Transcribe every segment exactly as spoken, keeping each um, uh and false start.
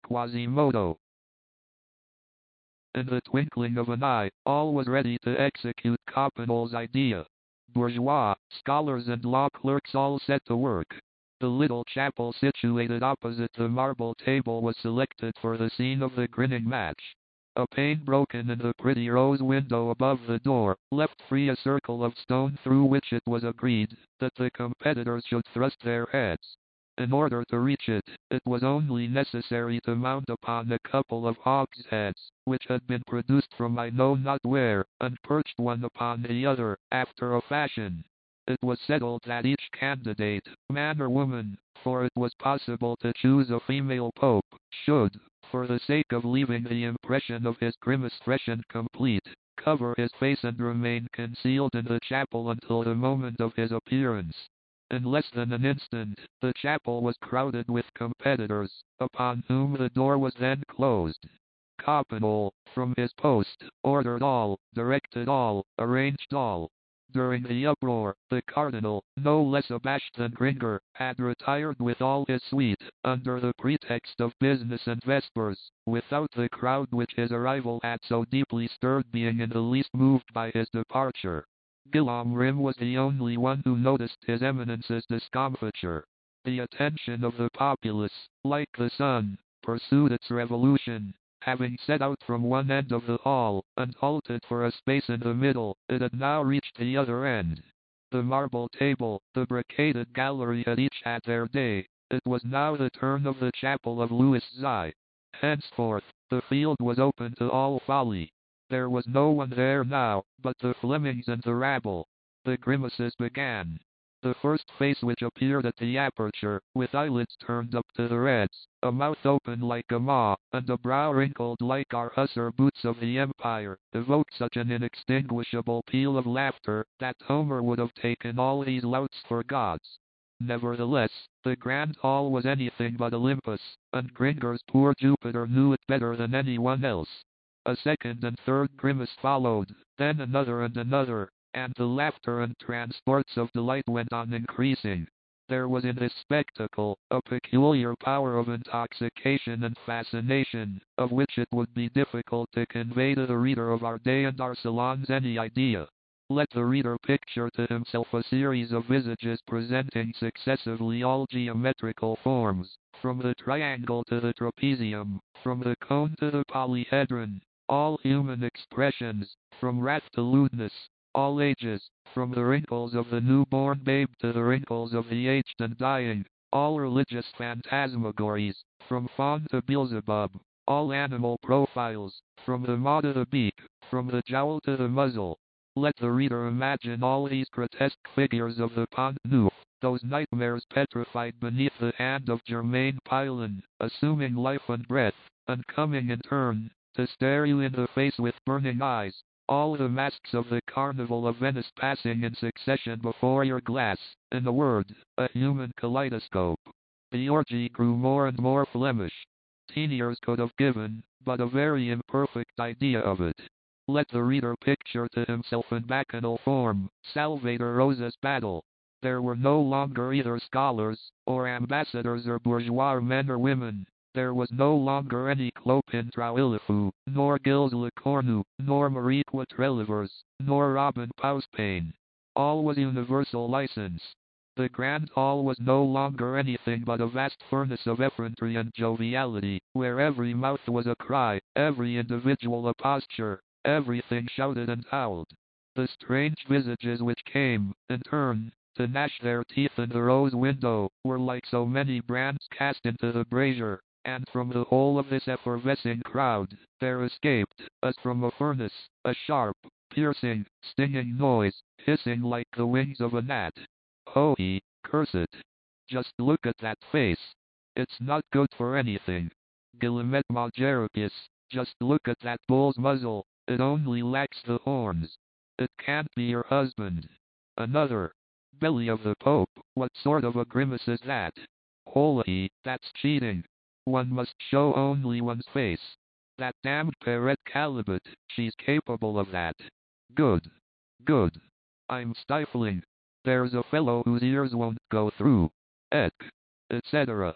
Quasimodo. In the twinkling of an eye, all was ready to execute Coppenol's idea. Bourgeois, scholars and law clerks all set to work. The little chapel situated opposite the marble table was selected for the scene of the grinning match. A pane broken in the pretty rose window above the door, left free a circle of stone through which it was agreed that the competitors should thrust their heads. In order to reach it, it was only necessary to mount upon a couple of hogsheads, which had been produced from I know not where, and perched one upon the other, after a fashion. It was settled that each candidate, man or woman, for it was possible to choose a female pope, should, for the sake of leaving the impression of his grimace fresh and complete, cover his face and remain concealed in the chapel until the moment of his appearance. In less than an instant, the chapel was crowded with competitors, upon whom the door was then closed. Coppenol, from his post, ordered all, directed all, arranged all. During the uproar, the cardinal, no less abashed than Gringoire, had retired with all his suite, under the pretext of business and vespers, without the crowd which his arrival had so deeply stirred being in the least moved by his departure. Guillaume Rym was the only one who noticed His Eminence's discomfiture. The attention of the populace, like the sun, pursued its revolution. Having set out from one end of the hall, and halted for a space in the middle, it had now reached the other end. The marble table, the brocaded gallery had each had their day. It was now the turn of the chapel of Louis Zy. Henceforth, the field was open to all folly. There was no one there now, but the Flemings and the rabble. The grimaces began. The first face which appeared at the aperture, with eyelids turned up to the reds, a mouth open like a maw, and a brow wrinkled like our hussar boots of the Empire, evoked such an inextinguishable peal of laughter, that Homer would have taken all these louts for gods. Nevertheless, the grand hall was anything but Olympus, and Gringoire's poor Jupiter knew it better than anyone else. A second and third grimace followed, then another and another, and the laughter and transports of delight went on increasing. There was in this spectacle a peculiar power of intoxication and fascination, of which it would be difficult to convey to the reader of our day and our salons any idea. Let the reader picture to himself a series of visages presenting successively all geometrical forms, from the triangle to the trapezium, from the cone to the polyhedron, all human expressions, from wrath to lewdness, all ages, from the wrinkles of the newborn babe to the wrinkles of the aged and dying, all religious phantasmagories, from Faun to Beelzebub, all animal profiles, from the maw to the beak, from the jowl to the muzzle. Let the reader imagine all these grotesque figures of the Pont Neuf, those nightmares petrified beneath the hand of Germain Pilon, assuming life and breath, and coming in turn, to stare you in the face with burning eyes, all the masks of the Carnival of Venice passing in succession before your glass, in a word, a human kaleidoscope. The orgy grew more and more Flemish. Teniers could have given, but a very imperfect idea of it. Let the reader picture to himself in bacchanal form, Salvator Rosa's battle. There were no longer either scholars, or ambassadors or bourgeois men or women. There was no longer any Clopin Troillifu, nor Gilles Le Cornu, nor Marie Quatrelivers, nor Robin Pauspain. All was universal license. The grand hall was no longer anything but a vast furnace of effrontery and joviality, where every mouth was a cry, every individual a posture, everything shouted and howled. The strange visages which came, in turn, to gnash their teeth in the rose window, were like so many brands cast into the brazier, and from the whole of this effervescing crowd, there escaped, as from a furnace, a sharp, piercing, stinging noise, hissing like the wings of a gnat. Oh, he, curse it! Just look at that face. It's not good for anything. Guillemette Majericus, just look at that bull's muzzle. It only lacks the horns. It can't be your husband. Another. Belly of the Pope, what sort of a grimace is that? Holy, that's cheating. One must show only one's face. That damned Perrette Calibut, she's capable of that. Good. Good. I'm stifling. There's a fellow whose ears won't go through. Eck. et cetera.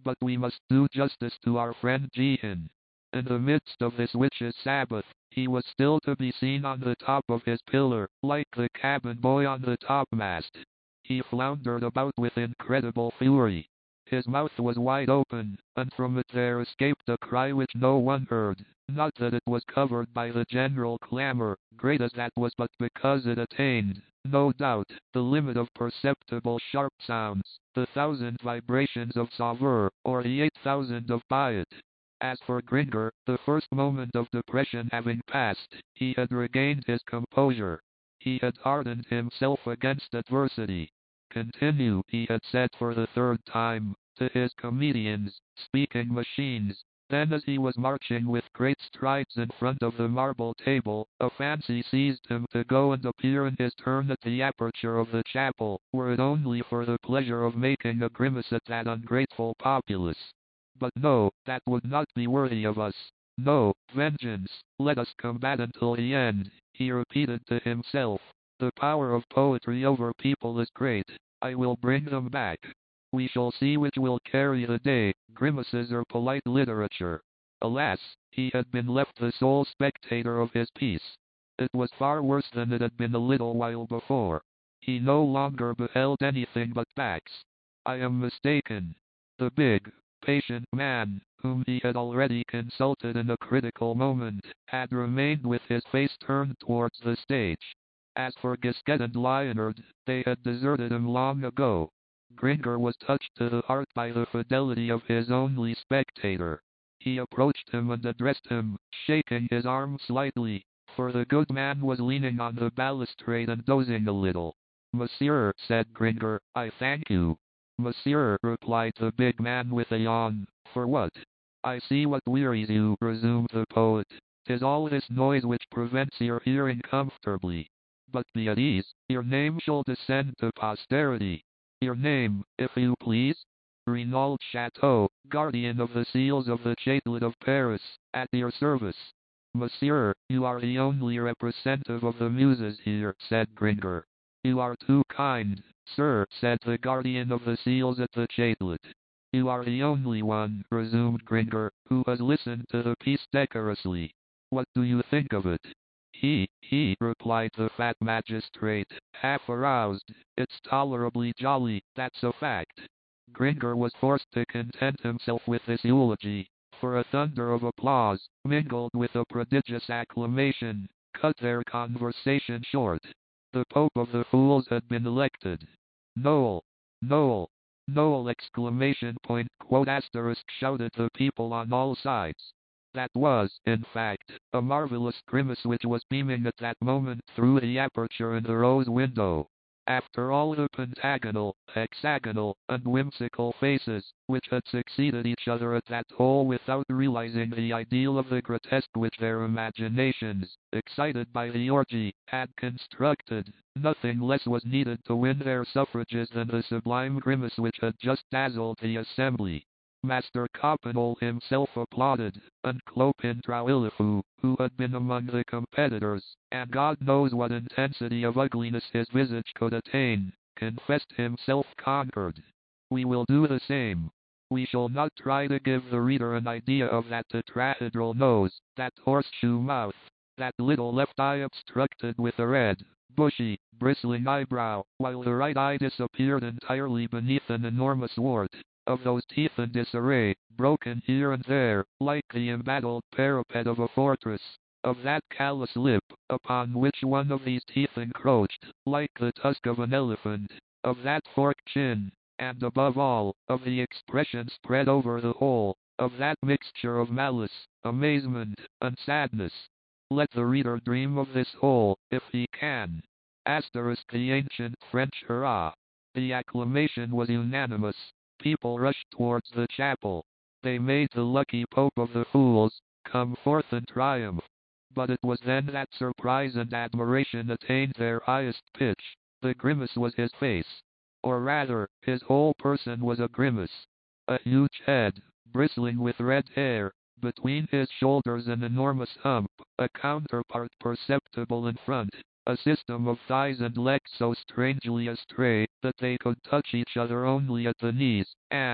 But we must do justice to our friend Jehan. In the midst of this witches' Sabbath, he was still to be seen on the top of his pillar, like the cabin boy on the topmast. He floundered about with incredible fury. His mouth was wide open, and from it there escaped a cry which no one heard. Not that it was covered by the general clamor, great as that was, but because it attained, no doubt, the limit of perceptible sharp sounds, the thousand vibrations of Sauveur, or the eight thousand of Bayet. As for Gringo, the first moment of depression having passed, he had regained his composure. He had hardened himself against adversity. Continue, he had said for the third time, to his comedians, speaking machines. Then as he was marching with great strides in front of the marble table, a fancy seized him to go and appear in his turn at the aperture of the chapel, were it only for the pleasure of making a grimace at that ungrateful populace. But no, that would not be worthy of us. No, vengeance, let us combat until the end, he repeated to himself. The power of poetry over people is great. I will bring them back. We shall see which will carry the day, grimaces or polite literature. Alas, he had been left the sole spectator of his piece. It was far worse than it had been a little while before. He no longer beheld anything but backs. I am mistaken. The big, patient man, whom he had already consulted in a critical moment, had remained with his face turned towards the stage. As for Gisquet and Leonard, they had deserted him long ago. Gringo was touched to the heart by the fidelity of his only spectator. He approached him and addressed him, shaking his arm slightly, for the good man was leaning on the balustrade and dozing a little. Monsieur, said Gringo, I thank you. Monsieur, replied the big man with a yawn, for what? I see what wearies you, resumed the poet. 'Tis all this noise which prevents your hearing comfortably. But be at ease, your name shall descend to posterity. Your name, if you please? Renaud Chateau, guardian of the seals of the Châtelet of Paris, at your service. Monsieur, you are the only representative of the muses here, said Gringo. You are too kind, sir, said the guardian of the seals at the Châtelet. You are the only one, resumed Gringo, who has listened to the piece decorously. What do you think of it? He, he, replied the fat magistrate, half aroused. It's tolerably jolly, that's a fact. Gringo was forced to content himself with this eulogy, for a thunder of applause, mingled with a prodigious acclamation, cut their conversation short. The Pope of the Fools had been elected. Noel! Noel! Noel! Exclamation point quote asterisk shouted the people on all sides. That was, in fact, a marvelous grimace which was beaming at that moment through the aperture in the rose window. After all the pentagonal, hexagonal, and whimsical faces, which had succeeded each other at that hole without realizing the ideal of the grotesque which their imaginations, excited by the orgy, had constructed, nothing less was needed to win their suffrages than the sublime grimace which had just dazzled the assembly. Master Coppenole himself applauded, and Clopin Troillifu, who had been among the competitors, and God knows what intensity of ugliness his visage could attain, confessed himself conquered. We will do the same. We shall not try to give the reader an idea of that tetrahedral nose, that horseshoe mouth, that little left eye obstructed with a red, bushy, bristling eyebrow, while the right eye disappeared entirely beneath an enormous wart. Of those teeth in disarray, broken here and there, like the embattled parapet of a fortress. Of that callous lip, upon which one of these teeth encroached, like the tusk of an elephant. Of that forked chin, and above all, of the expression spread over the whole, of that mixture of malice, amazement, and sadness. Let the reader dream of this whole, if he can. Asterisk the ancient French hurrah. The acclamation was unanimous. People rushed towards the chapel. They made the lucky Pope of the Fools come forth in triumph. But it was then that surprise and admiration attained their highest pitch. The grimace was his face. Or rather, his whole person was a grimace. A huge head, bristling with red hair, between his shoulders an enormous hump, a counterpart perceptible in front. A system of thighs and legs so strangely astray that they could touch each other only at the knees, and,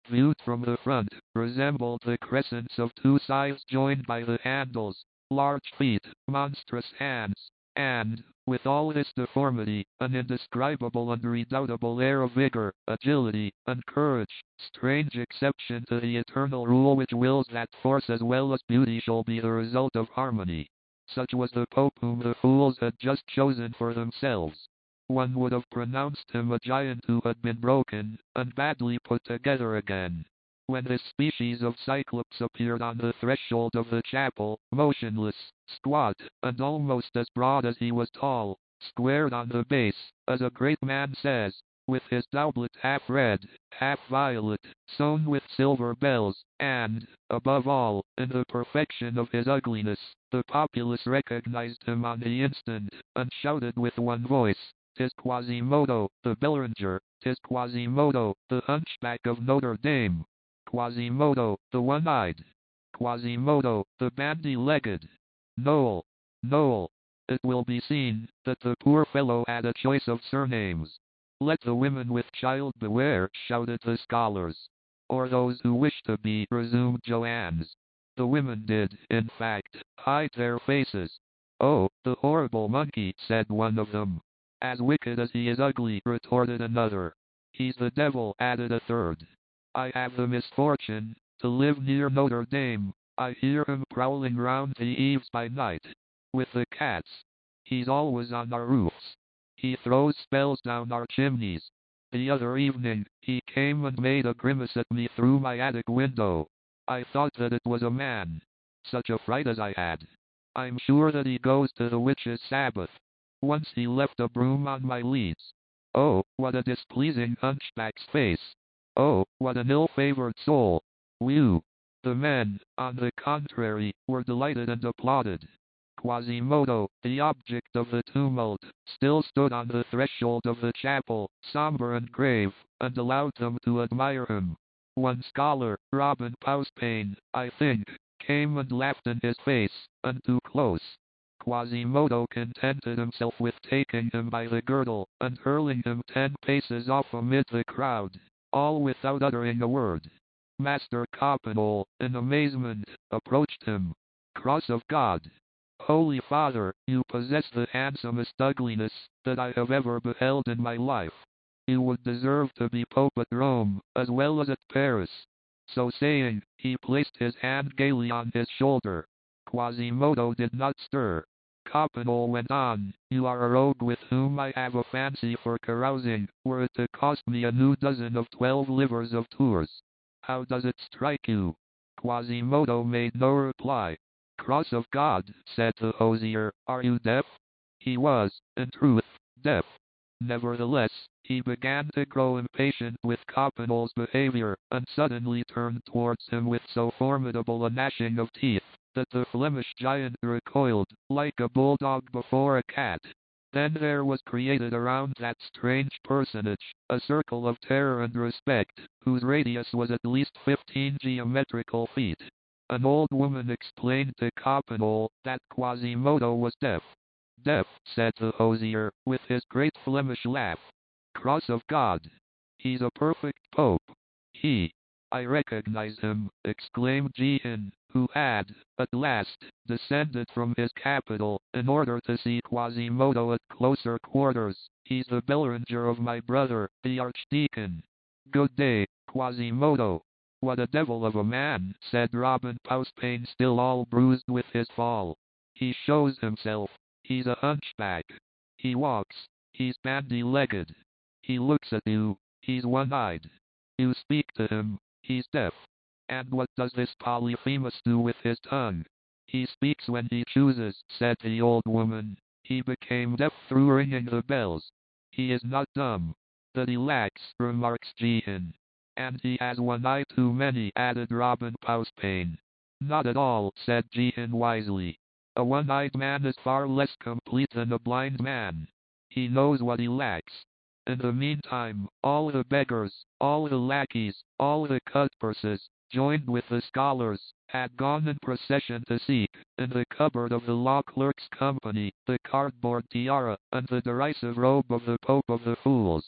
viewed from the front, resembled the crescents of two scythes joined by the handles, large feet, monstrous hands, and, with all this deformity, an indescribable and redoubtable air of vigor, agility, and courage, strange exception to the eternal rule which wills that force as well as beauty shall be the result of harmony. Such was the Pope whom the fools had just chosen for themselves. One would have pronounced him a giant who had been broken, and badly put together again. When this species of Cyclops appeared on the threshold of the chapel, motionless, squat, and almost as broad as he was tall, squared on the base, as a great man says, with his doublet half red, half violet, sewn with silver bells, and, above all, in the perfection of his ugliness, the populace recognized him on the instant, and shouted with one voice, "'Tis Quasimodo, the Belanger, 'tis Quasimodo, the hunchback of Notre Dame! Quasimodo, the one-eyed! Quasimodo, the bandy-legged!" Noel! Noel! It will be seen that the poor fellow had a choice of surnames. "Let the women with child beware," shouted the scholars. "Or those who wish to be," resumed Joannes. The women did, in fact, hide their faces. "Oh, the horrible monkey," said one of them. "As wicked as he is ugly," retorted another. "He's the devil," added a third. "I have the misfortune to live near Notre Dame. I hear him prowling round the eaves by night. With the cats. He's always on our roofs. He throws spells down our chimneys. The other evening, he came and made a grimace at me through my attic window. I thought that it was a man. Such a fright as I had. I'm sure that he goes to the witches' Sabbath. Once he left a broom on my leads. Oh, what a displeasing hunchback's face! Oh, what an ill-favored soul! Whew!" The men, on the contrary, were delighted and applauded. Quasimodo, the object of the tumult, still stood on the threshold of the chapel, somber and grave, and allowed them to admire him. One scholar, Robin Pauspain, I think, came and laughed in his face, and too close. Quasimodo contented himself with taking him by the girdle, and hurling him ten paces off amid the crowd, all without uttering a word. Master Coppenole, in amazement, approached him. "Cross of God! Holy Father, you possess the handsomest ugliness that I have ever beheld in my life. You would deserve to be Pope at Rome, as well as at Paris." So saying, he placed his hand gaily on his shoulder. Quasimodo did not stir. Coppenole went on, "You are a rogue with whom I have a fancy for carousing, were it to cost me a new dozen of twelve livers of Tours. How does it strike you?" Quasimodo made no reply. "Cross of God," said the hosier, "are you deaf?" He was, in truth, deaf. Nevertheless, he began to grow impatient with Coppenole's behavior, and suddenly turned towards him with so formidable a gnashing of teeth, that the Flemish giant recoiled, like a bulldog before a cat. Then there was created around that strange personage, a circle of terror and respect, whose radius was at least fifteen geometrical feet. An old woman explained to Coppenole that Quasimodo was deaf. "Deaf," said the hosier, with his great Flemish laugh. "Cross of God! He's a perfect pope. He, I recognize him," exclaimed Jehan, who had, at last, descended from his capital, in order to see Quasimodo at closer quarters. "He's the Belanger of my brother, the Archdeacon. Good day, Quasimodo." "What a devil of a man," said Robin Pauspain, still all bruised with his fall. "He shows himself. He's a hunchback. He walks. He's bandy-legged. He looks at you. He's one-eyed. You speak to him. He's deaf. And what does this Polyphemus do with his tongue?" "He speaks when he chooses," said the old woman. "He became deaf through ringing the bells. He is not dumb." "That he lacks," remarks Jehan. "And he has one eye too many," added Robin Pauspain. "Not at all," said Jehan wisely. "A one-eyed man is far less complete than a blind man. He knows what he lacks." In the meantime, all the beggars, all the lackeys, all the cutpurses, joined with the scholars, had gone in procession to seek, in the cupboard of the law clerk's company, the cardboard tiara, and the derisive robe of the Pope of the Fools.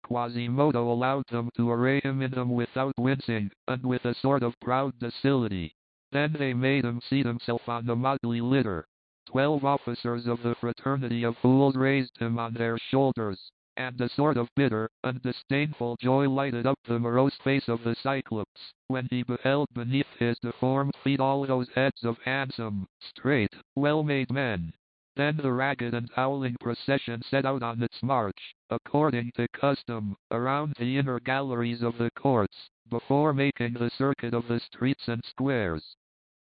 Quasimodo allowed them to array him in them without wincing, and with a sort of proud docility. Then they made him seat himself on the motley litter. Twelve officers of the fraternity of fools raised him on their shoulders, and a sort of bitter and disdainful joy lighted up the morose face of the Cyclops, when he beheld beneath his deformed feet all those heads of handsome, straight, well-made men. Then the ragged and howling procession set out on its march, according to custom, around the inner galleries of the courts, before making the circuit of the streets and squares.